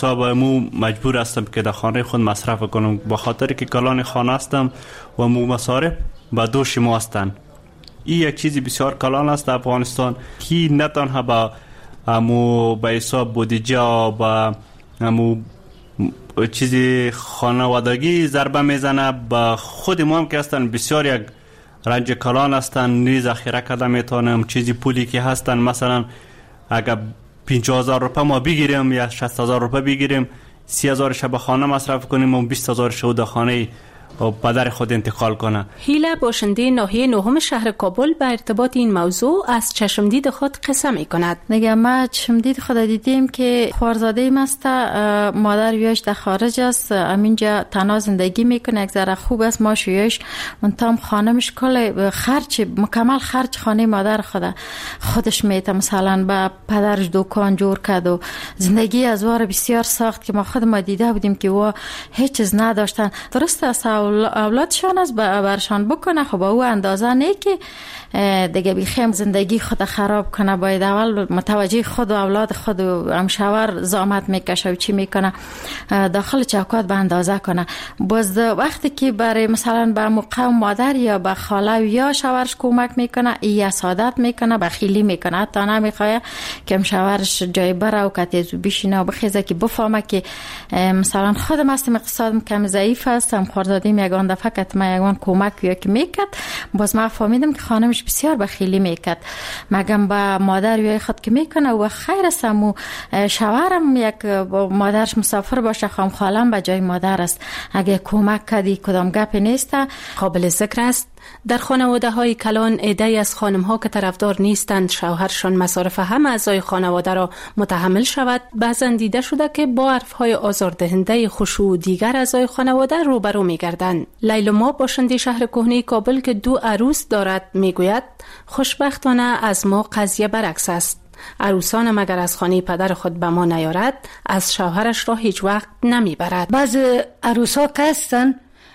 تا به مو مجبور هستم که در خانه خود مصرف کنم، با خاطر که کلان خانه هستم و مو مصارف به دوش ما هستند. این یک چیزی بسیار کلان است در افغانستان که نه تنها با امو به حساب بودجه و با امو چیزی خانوادگی ضربه میزنه، با خود ما هم که هستن بسیار یک رنج کلان هستن. نیز ذخیره کرده میتونم چیزی پولی که هستن، مثلا اگر 50,000 روپیه ما بگیریم یا 60,000 روپیه بگیریم، 30,000 شب خانه مصرف کنیم و 20,000 شود خانه و پدر خود انتقال کنه. هیله باشنده ناحیه نهم شهر کابل به ارتباط این موضوع از چشمدید خود قصه می کند. میگم ما چشمدید خود دیدیم که خوارزاده ایم است، مادر ویاش در خارج است، همینجا تنها زندگی میکنه، یک ذره خوب است، ماش ویاش منتام خانمش کل خرج مکمل خرج خانه مادر خودش میته، مثلا با پدرش دکان جور کرد و زندگی از وار بسیار سخت که ما خود ما دیده بودیم که و هیچ چیز نداشتن. درسته است اولادشان است برشان بکنه، خب او اندازه نه که دیگه بخیم زندگی خود خراب کنه. باید اول متوجه خود و اولاد خود و همشاور زحمت میکشه و چی میکنه داخل چوکات به اندازه کنه. باز وقتی که برای مثلا به مقام مادر یا به خاله یا شوهرش کمک میکنه، ای حسادت میکنه، بخیلی میکنه، حتی نمیخواد که شوهرش جای بره و کتیزو بشینه و بخیزه که بفهمه که مثلا خودم هستم اقتصادم کم ضعیف هستم، خوردادیم یگان دفعه که ما یگان کمک یا که میکرد. باز ما فهمیدم که خانمش بسیار بخیلی میکرد، مگم با مادر یا خود که میکنه و خیر است. و شوهرم یک مادرش مسافر باشه، خالم به جای مادر است، اگه کمک کردی کدام گپی نیست. قابل ذکر است در خانواده های کلان عده‌ای از خانم ها که طرفدار نیستند شوهرشان مصارف همه اعضای خانواده را متحمل شود. بعضا دیده شده که با حرف های آزاردهنده خشوع دیگر اعضای خانواده روبرو می‌گردند. لیلا باشنده شهر کهنه کابل که 2 عروس دارد میگوید خوشبختانه از ما قضیه برعکس است. عروسانم اگر از خانه پدر خود به ما نیارد از شوهرش را هیچ وقت نمیبرد. بعض عروسا که هستن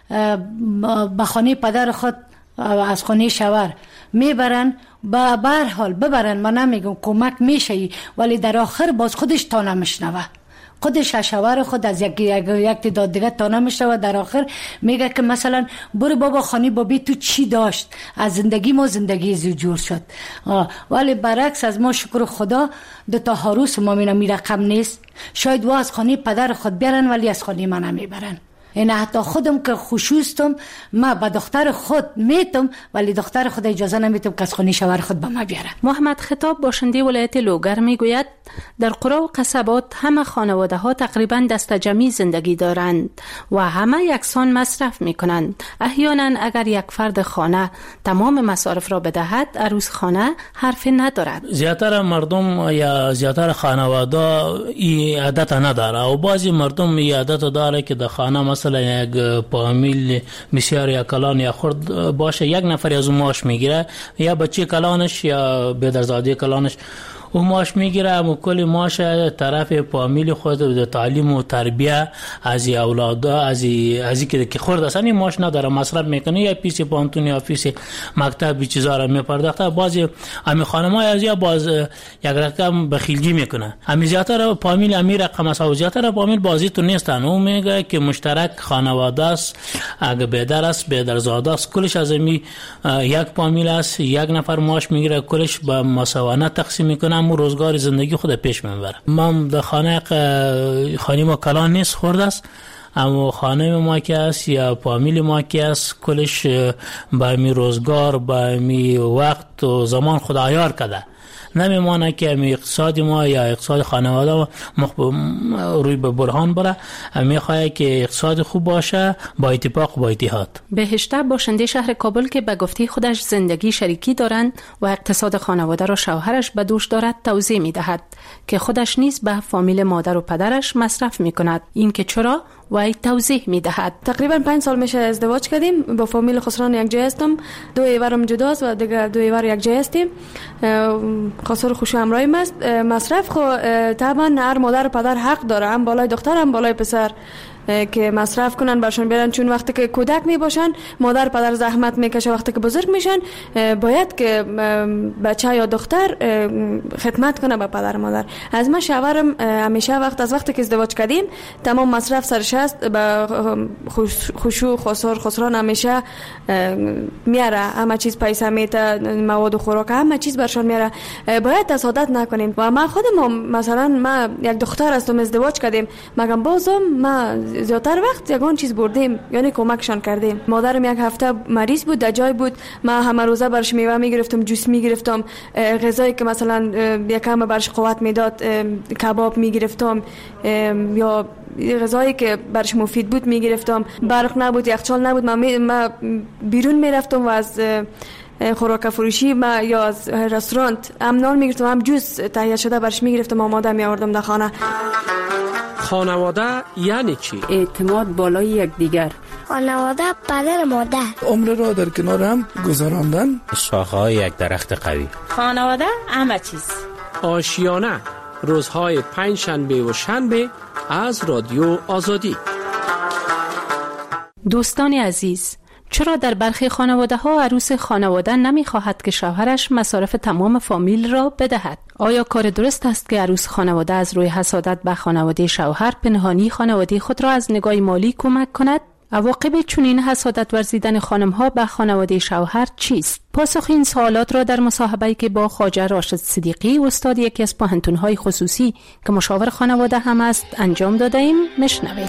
به خانه پدر خود از خانه شوهر میبرن، به هر حال ببرن، من نمیگم کمک میشه، ولی در آخر باز خودش تا نمیشنوه، خودش شوهر خود از یک تعداد دیگه تا نمیشنوه. در آخر میگه که مثلا برو بابا خانه بابی تو چی داشت، از زندگی ما زندگی زیجور شد. ولی برعکس از ما شکر خدا 2 عروس ما می رقم نیست، شاید از خانه پدر خود بیارن ولی از خانه من نمیبرن. این حتی خودم که خوشوستم ما با دختر خود میتم ولی دختر خود اجازه نمیتم که از خانه شوهر خود به ما بیاره. محمد خطاب باشنده ولایت لوگر میگوید در قرى و قصبات همه خانواده ها تقریبا دست جمعی زندگی دارند و همه یکسان مصرف میکنند. احیانا اگر یک فرد خانه تمام مصارف را بدهد عروس خانه حرفی ندارد. زیاتر مردم یا زیاتر خانواده این عادت نداره و بعضی مردم این عادت داره که در خانه مثلا یک فامیل بسیار یا کلان یا خرد باشه، یک نفر از اون معاش میگیره، یا بچه کلانش یا بدرزاده کلانش و معاش میگیره و کل معاش طرف فامیل خود در تعلیم و تربیه از اولادا از که خرد اصلا معاش نداره مصرف میکنه، یا پیش پانتون یا پیش مکتب چیزا را میپرداخته. بعضی امی خانم‌ها از یا باز یک رقم بخیلگی میکنه، امی زیاتر فامیل امی رقم است و زیاتر فامیل بازی تو نیستن. او میگه که مشترک خانواده است، اگه بدر است بدرزاده است، کلش از امی یک فامیل است، یک نفر معاش میگیره، کلش به مساوانه تقسیم میکنه، مو روزگار زندگی خود پیش میبره. من در خانه ما کلان نیست، خرد است، اما خانه ما که است یا فامیل ما که است کلش با می روزگار با می وقت و زمان خود عیار کرده. نمیمانه که اقتصاد ما یا اقتصاد خانواده روی به برهان بره، میخواه که اقتصاد خوب باشه با اتفاق و با اتحاد. بهشته باشنده شهر کابل که به گفته خودش زندگی شریکی دارند و اقتصاد خانواده را شوهرش به دوش دارد توضیح میدهد که خودش نیز به فامیل مادر و پدرش مصرف میکند. این که چرا وای توضیح میدهد. تقریبا 5 سال میشه ازدواج کردیم، با فامیل خسران یک جای هستم، 2 ایورم جداست و دیگه 2 ایور یک جای هستیم. خسر خوشو همراهیم است. مصرف خو طبعا هر مادر و پدر حق داره، هم بالای دختر هم بالای پسر. که مصرف کنن برشان بیارن، چون وقتی که کودک می باشن مادر پدر زحمت میکشه، وقتی که بزرگ میشن باید که بچه یا دختر خدمت کنه به پدر مادر. از ما شوهرم همیشه از وقتی که ازدواج کردیم تمام مصرف سرش است، به خشوع خسران همیشه میاره، همه چیز پیسه میته، مواد و خوراک همه چیز برشان میاره. باید تصادف نکنیم. و ما خودم مثلا ما یک دختر هستم، ازدواج کردیم، مگم بازم ما زیادتر وقت یگان چیز بردیم، یعنی کمکشان کردیم. مادرم یک هفته مریض بود، در جای بود، ما همه روزه برش میوه میگرفتم، جوس میگرفتم، غذایی که مثلا یکم برش قوت میداد کباب میگرفتم، یا غذایی که برش مفید بود میگرفتم. برق نبود، یخچال نبود، ما بیرون میرفتم و از خوراک فروشی ما یا از رستوران هم نان میگرفتم، هم جوس تهیه شده برش میگرفتم، آماده میآوردم در خانه. خانواده یعنی چی؟ اعتماد بالای یکدیگر. خانواده پدر مادر. عمر را در کنار هم گذراندن. شاخه‌های یک درخت قوی. خانواده همه چیز. آشیانه روزهای پنجشنبه و شنبه از رادیو آزادی. دوستان عزیز، چرا در برخی خانواده ها عروس خانواده نمی خواهد که شوهرش مصارف تمام فامیل را بدهد؟ آیا کار درست است که عروس خانواده از روی حسادت به خانواده شوهر پنهانی خانواده خود را از نگاه مالی کمک کند؟ عواقب چنین حسادت ورزیدن خانم ها به خانواده شوهر چیست؟ پاسخ این سوالات را در مصاحبه‌ای که با خواجه راشد صدیقی، استاد یکی از پوهنتون‌های خصوصی که مشاور خانواده هم است، انجام داده ایم. مشنوید.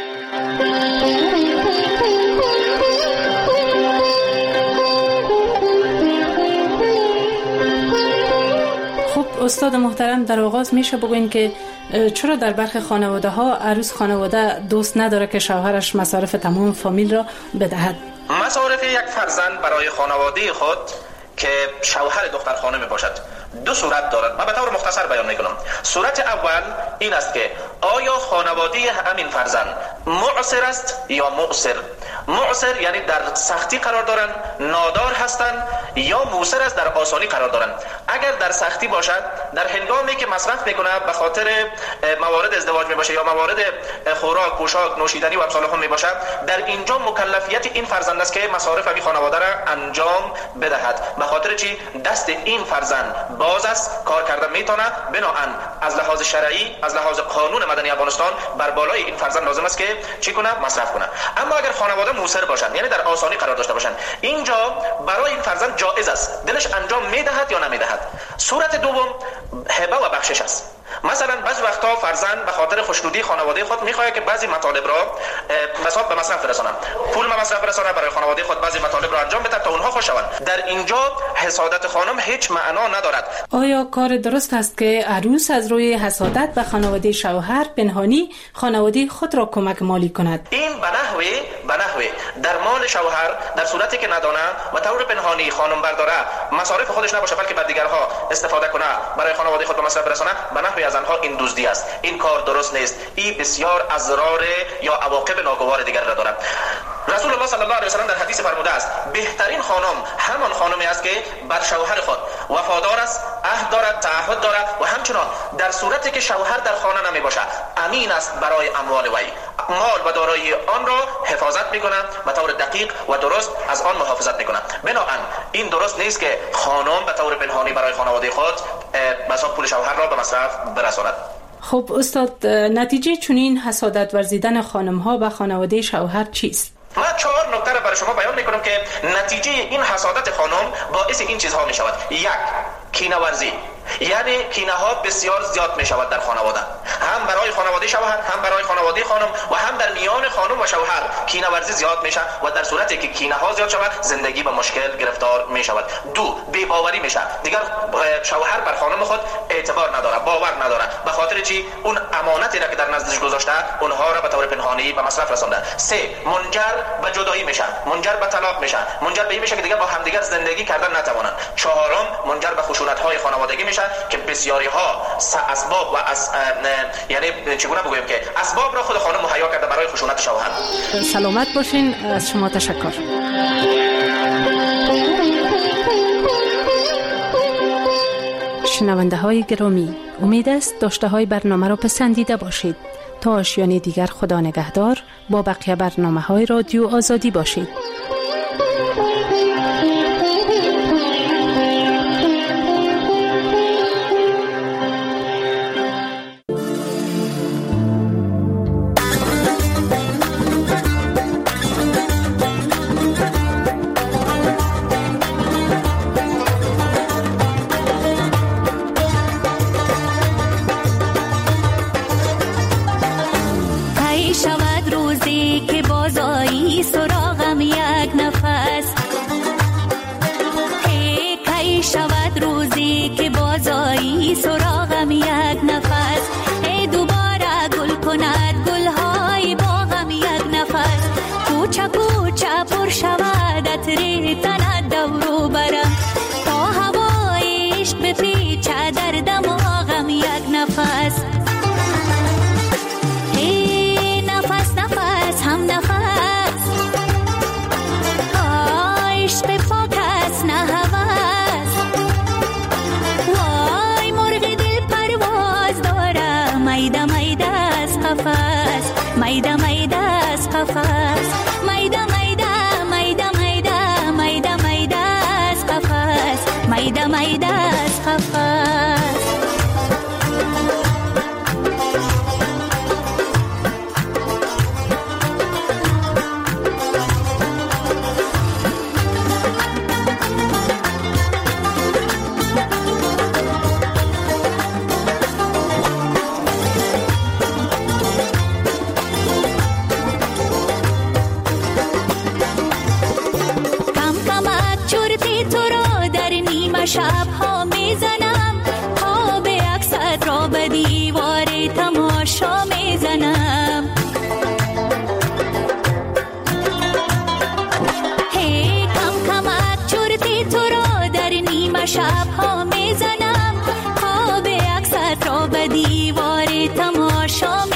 استاد محترم، در آغاز میشه بگوین که چرا در برخی خانواده ها عروس خانواده دوست نداره که شوهرش مصارف تمام فامیل را بدهد؟ مصارف یک فرزند برای خانواده خود که شوهر دختر خانه باشد دو صورت دارد. من به طور مختصر بیان میکنم. صورت اول این است که آیا خانواده همین فرزند معسر است یا مؤثر؟ معسر یعنی در سختی قرار دارن، نادار هستند، یا موثر است در آسانی قرار دارن. اگر در سختی باشد، در هنگامی که مصرف میکنه به خاطر موارد ازدواج میباشه یا موارد خوراک، پوشاک، نوشیدنی و امثال هم میباشد، در اینجا مکلفیت این فرزند است که مصارف این خانواده را انجام بدهد. به خاطر چی؟ دست این فرزند باز است، کار کردن میتونه، بنابراین از لحاظ شرعی، از لحاظ قانون مدنی افغانستان بر بالای این فرزند لازم است که چی کنه؟ مصرف کنه. اما اگر خانواده موثر باشند، یعنی در آسانی قرار داشته باشند، اینجا برای این فرزند جایز است دلش انجام میدهد یا نمیدهد. صورت دوم هبه و بخشش است. مثلا بعضی وقتا فرزند به خاطر خوشنودی خانواده خود میخواد که بعضی مطالب را به مصرف برسانه، پول به مصرف برسانه، برای خانواده خود بعضی مطالب را انجام بده تا اونها خوش شوند. در اینجا حسادت خانم هیچ معنا ندارد. آیا کار درست است که عروس از روی حسادت به خانواده شوهر پنهانی خانواده خود را کمک مالی کند؟ این به نحوی در مال شوهر در صورتی که ندانه و طور پنهانی خانم برداره، مصارف خودش نباشه بلکه بر دیگرها استفاده کنه، برای خانواده خود به مصرف برسانه، به نحوی از آنها این دزدی است. این کار درست نیست. این بسیار اضرار یا عواقب ناگوار دیگر را دارد. رسول الله صلی الله علیه و سلم در حدیث فرموده است بهترین خانم همان خانمی است که بر شوهر خود وفادار است، عهد دارد، تعهد دارد و همچنان در صورتی که شوهر در خانه نمی باشد امین است برای اموال وی، مال و دارایی آن را حفاظت میکنه، به طور دقیق و درست از آن محافظت میکنه. بنابراین این درست نیست که خانم به طور پنهانی برای خانواده خود مثلا پول شوهر را به مصرف برساند. خب استاد، نتیجه چنین حسادت ورزیدن خانم ها به خانواده شوهر چیست؟ من 4 نکته را برای شما بیان میکنم که نتیجه این حسادت خانم باعث این چیزها میشود. 1. کینه ورزی، یعنی کینه ها بسیار زیاد می شود در خانواده، هم برای خانواده شوهر، هم برای خانواده خانم و هم در میان خانم و شوهر کینه ورزی زیاد میشه و در صورتی که کینه ها زیاد شود زندگی به مشکل گرفتار می شود. 2. بی‌باوری میشه، دیگر شوهر بر خانم خود اعتبار نداره، باور نداره. به خاطر چی؟ اون امانتی را که در نزدش گذاشته اونها را به طور پنهانی به مصرف رسانده. 3. منجر به جدایی میشه، منجر به طلاق میشه، منجر به این میشه که دیگر با همدیگر زندگی کردن نتوانند. 4. منجر به خشونت‌های خانوادگی میشه که بسیاری ها اسباب و یعنی چگونه بگویم که اسباب را خود خانم مهیا کرده برای خشونت شوهر. سلامت باشین. از شما تشکر. شنونده های گرامی، امید است داشته های برنامه را پسندیده باشید. تا آشیانه دیگر خدا نگهدار. با بقیه برنامه‌های رادیو آزادی باشید. شب ها میزنم، خواب اکست را به دیوار